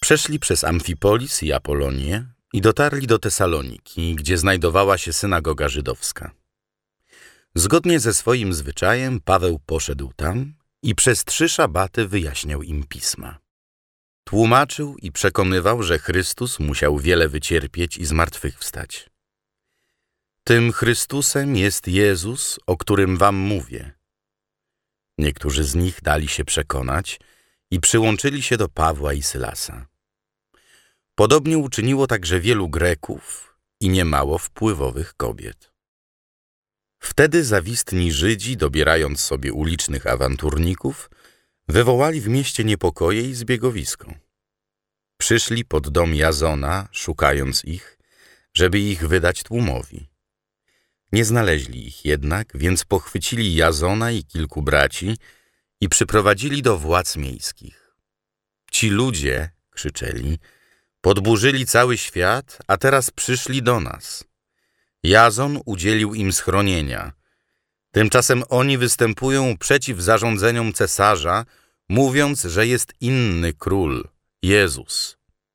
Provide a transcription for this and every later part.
Przeszli przez Amfipolis i Apolonię i dotarli do Tesaloniki, gdzie znajdowała się synagoga żydowska. Zgodnie ze swoim zwyczajem Paweł poszedł tam i przez 3 szabaty wyjaśniał im pisma. Tłumaczył i przekonywał, że Chrystus musiał wiele wycierpieć i zmartwychwstać. Tym Chrystusem jest Jezus, o którym wam mówię. Niektórzy z nich dali się przekonać i przyłączyli się do Pawła i Sylasa. Podobnie uczyniło także wielu Greków i niemało wpływowych kobiet. Wtedy zawistni Żydzi, dobierając sobie ulicznych awanturników, wywołali w mieście niepokoje i zbiegowisko. Przyszli pod dom Jazona, szukając ich, żeby ich wydać tłumowi. Nie znaleźli ich jednak, więc pochwycili Jazona i kilku braci i przyprowadzili do władz miejskich. Ci ludzie, krzyczeli, podburzyli cały świat, a teraz przyszli do nas. Jazon udzielił im schronienia. Tymczasem oni występują przeciw zarządzeniom cesarza, mówiąc, że jest inny król, Jezus.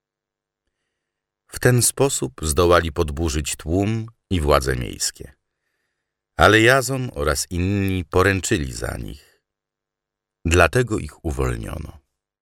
W ten sposób zdołali podburzyć tłum i władze miejskie. Ale Jazon oraz inni poręczyli za nich. Dlatego ich uwolniono.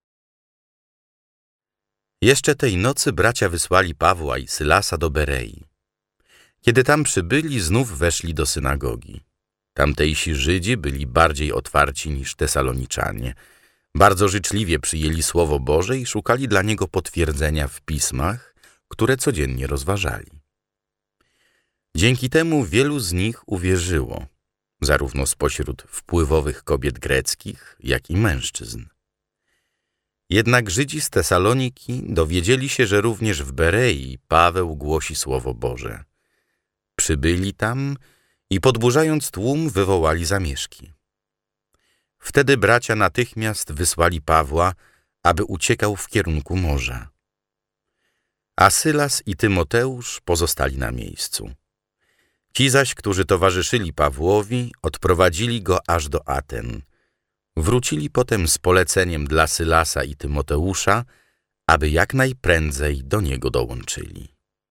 Jeszcze tej nocy bracia wysłali Pawła i Sylasa do Berei. Kiedy tam przybyli, znów weszli do synagogi. Tamtejsi Żydzi byli bardziej otwarci niż Tesaloniczanie. Bardzo życzliwie przyjęli Słowo Boże i szukali dla niego potwierdzenia w pismach, które codziennie rozważali. Dzięki temu wielu z nich uwierzyło, zarówno spośród wpływowych kobiet greckich, jak i mężczyzn. Jednak Żydzi z Tesaloniki dowiedzieli się, że również w Berei Paweł głosi Słowo Boże. Przybyli tam i podburzając tłum wywołali zamieszki. Wtedy bracia natychmiast wysłali Pawła, aby uciekał w kierunku morza. A Sylas i Tymoteusz pozostali na miejscu. Ci zaś, którzy towarzyszyli Pawłowi, odprowadzili go aż do Aten. Wrócili potem z poleceniem dla Sylasa i Tymoteusza, aby jak najprędzej do niego dołączyli.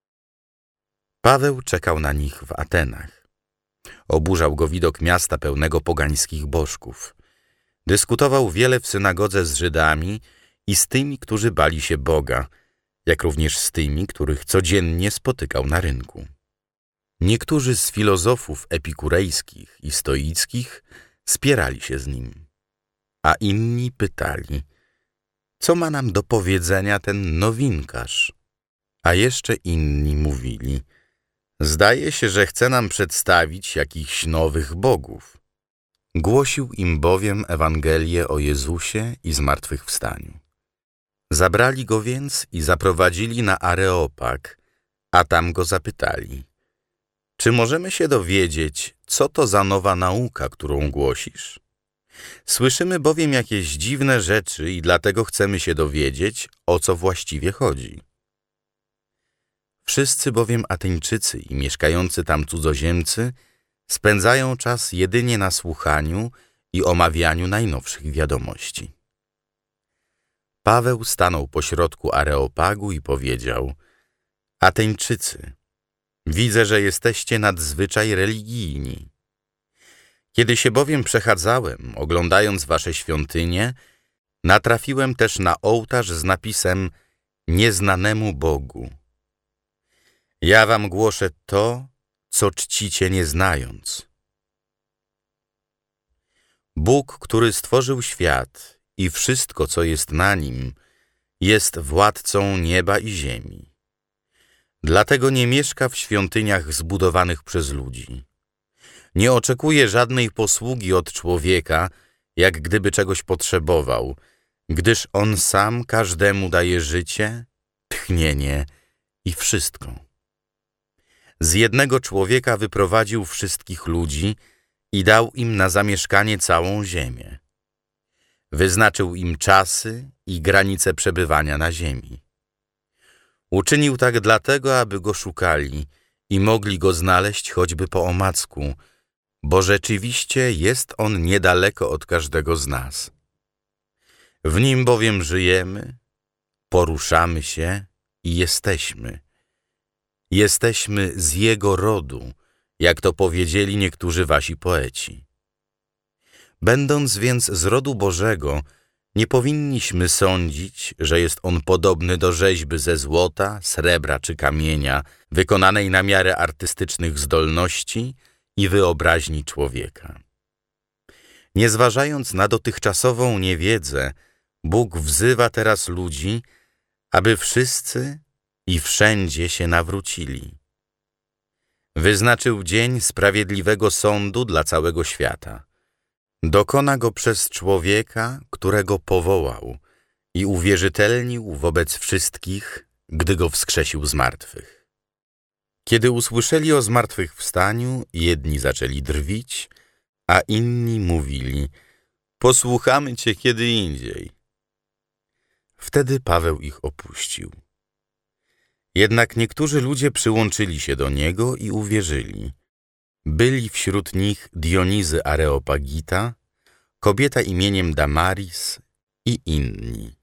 Paweł czekał na nich w Atenach. Oburzał go widok miasta pełnego pogańskich bożków. Dyskutował wiele w synagodze z Żydami i z tymi, którzy bali się Boga, jak również z tymi, których codziennie spotykał na rynku. Niektórzy z filozofów epikurejskich i stoickich spierali się z nim, a inni pytali, co ma nam do powiedzenia ten nowinkarz? A jeszcze inni mówili, zdaje się, że chce nam przedstawić jakichś nowych bogów. Głosił im bowiem Ewangelię o Jezusie i zmartwychwstaniu. Zabrali go więc i zaprowadzili na Areopag, a tam go zapytali, czy możemy się dowiedzieć, co to za nowa nauka, którą głosisz? Słyszymy bowiem jakieś dziwne rzeczy i dlatego chcemy się dowiedzieć, o co właściwie chodzi. Wszyscy bowiem Ateńczycy i mieszkający tam cudzoziemcy spędzają czas jedynie na słuchaniu i omawianiu najnowszych wiadomości. Paweł stanął pośrodku Areopagu i powiedział, Ateńczycy, widzę, że jesteście nadzwyczaj religijni. Kiedy się bowiem przechadzałem, oglądając wasze świątynie, natrafiłem też na ołtarz z napisem Nieznanemu Bogu. Ja wam głoszę to, co czcicie nie znając. Bóg, który stworzył świat i wszystko, co jest na nim, jest władcą nieba i ziemi. Dlatego nie mieszka w świątyniach zbudowanych przez ludzi. Nie oczekuje żadnej posługi od człowieka, jak gdyby czegoś potrzebował, gdyż on sam każdemu daje życie, tchnienie i wszystko. Z jednego człowieka wyprowadził wszystkich ludzi i dał im na zamieszkanie całą ziemię. Wyznaczył im czasy i granice przebywania na ziemi. Uczynił tak dlatego, aby go szukali i mogli go znaleźć choćby po omacku, bo rzeczywiście jest on niedaleko od każdego z nas. W nim bowiem żyjemy, poruszamy się i jesteśmy. Jesteśmy z Jego rodu, jak to powiedzieli niektórzy wasi poeci. Będąc więc z rodu Bożego, nie powinniśmy sądzić, że jest on podobny do rzeźby ze złota, srebra czy kamienia, wykonanej na miarę artystycznych zdolności i wyobraźni człowieka. Nie zważając na dotychczasową niewiedzę, Bóg wzywa teraz ludzi, aby wszyscy i wszędzie się nawrócili. Wyznaczył dzień sprawiedliwego sądu dla całego świata. Dokona go przez człowieka, którego powołał i uwierzytelnił wobec wszystkich, gdy go wskrzesił z martwych. Kiedy usłyszeli o zmartwychwstaniu, jedni zaczęli drwić, a inni mówili: posłuchamy cię kiedy indziej. Wtedy Paweł ich opuścił. Jednak niektórzy ludzie przyłączyli się do niego i uwierzyli. Byli wśród nich Dionizy Areopagita, kobieta imieniem Damaris i inni.